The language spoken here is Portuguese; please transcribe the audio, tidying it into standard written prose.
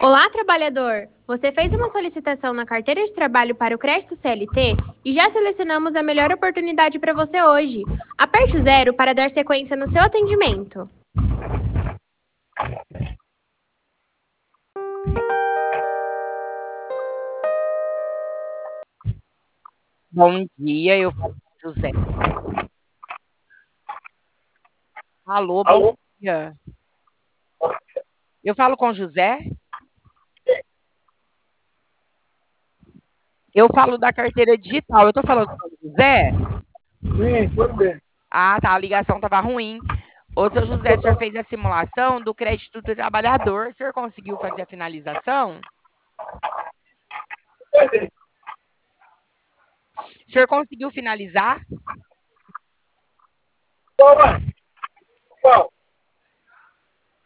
Olá, trabalhador! Você fez uma solicitação na carteira de trabalho para o crédito CLT e já selecionamos a melhor oportunidade para você hoje. Aperte o 0 para dar sequência no seu atendimento. Bom dia, eu falo com o José. Alô, bom Alô? dia. Eu falo com o José? Eu falo da carteira digital. Eu tô falando com o José? Sim, tudo bem. Ah, tá, a ligação tava ruim. Ô, seu José, o senhor fez a simulação do crédito do trabalhador. O senhor conseguiu fazer a finalização? O senhor conseguiu finalizar? Qual, mãe? Qual?